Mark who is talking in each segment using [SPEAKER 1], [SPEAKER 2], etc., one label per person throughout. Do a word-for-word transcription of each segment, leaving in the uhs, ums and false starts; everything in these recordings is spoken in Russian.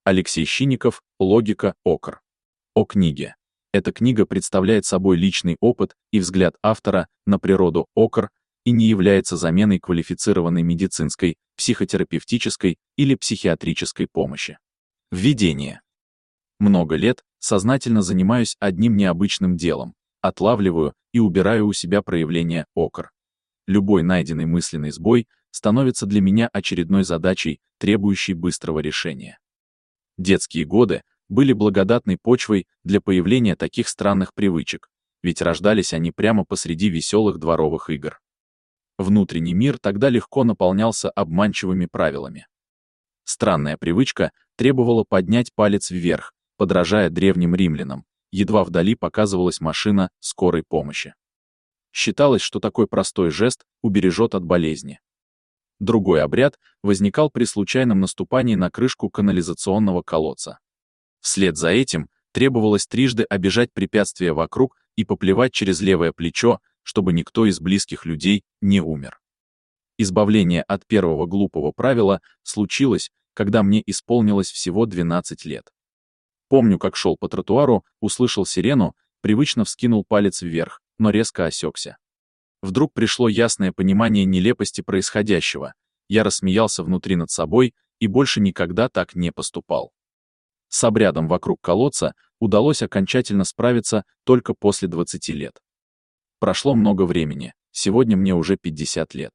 [SPEAKER 1] Алексей Щинников, «Логика, окр». О книге. Эта книга представляет собой личный опыт и взгляд автора на природу окр и не является заменой квалифицированной медицинской, психотерапевтической или психиатрической помощи. Введение. Много лет сознательно занимаюсь одним необычным делом, отлавливаю и убираю у себя проявления окр. Любой найденный мысленный сбой становится для меня очередной задачей, требующей быстрого решения. Детские годы были благодатной почвой для появления таких странных привычек, ведь рождались они прямо посреди веселых дворовых игр. Внутренний мир тогда легко наполнялся обманчивыми правилами. Странная привычка требовала поднять палец вверх, подражая древним римлянам, едва вдали показывалась машина скорой помощи. Считалось, что такой простой жест убережет от болезни. Другой обряд возникал при случайном наступании на крышку канализационного колодца. Вслед за этим требовалось трижды обежать препятствия вокруг и поплевать через левое плечо, чтобы никто из близких людей не умер. Избавление от первого глупого правила случилось, когда мне исполнилось всего двенадцать лет. Помню, как шел по тротуару, услышал сирену, привычно вскинул палец вверх, но резко осекся. Вдруг пришло ясное понимание нелепости происходящего. Я рассмеялся внутри над собой и больше никогда так не поступал. С обрядом вокруг колодца удалось окончательно справиться только после двадцати лет. Прошло много времени, сегодня мне уже пятьдесят лет.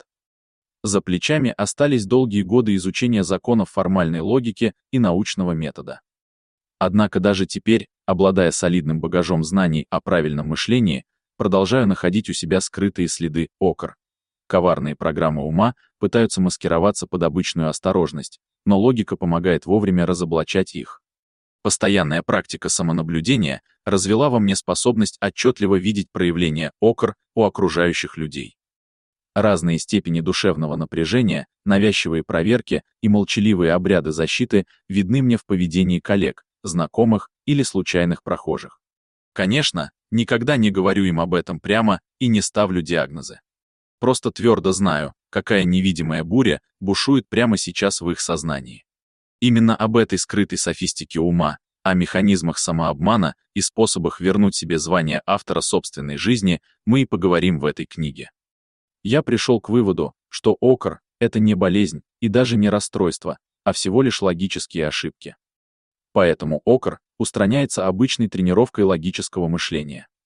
[SPEAKER 1] За плечами остались долгие годы изучения законов формальной логики и научного метода. Однако даже теперь, обладая солидным багажом знаний о правильном мышлении, продолжаю находить у себя скрытые следы окр. Коварные программы ума пытаются маскироваться под обычную осторожность, но логика помогает вовремя разоблачать их. Постоянная практика самонаблюдения развела во мне способность отчетливо видеть проявления окр у окружающих людей. Разные степени душевного напряжения, навязчивые проверки и молчаливые обряды защиты видны мне в поведении коллег, знакомых или случайных прохожих. Конечно, никогда не говорю им об этом прямо и не ставлю диагнозы. Просто твердо знаю, какая невидимая буря бушует прямо сейчас в их сознании. Именно об этой скрытой софистике ума, о механизмах самообмана и способах вернуть себе звание автора собственной жизни мы и поговорим в этой книге. Я пришел к выводу, что окр — это не болезнь и даже не расстройство, а всего лишь логические ошибки. Поэтому окр устраняется обычной тренировкой логического мышления.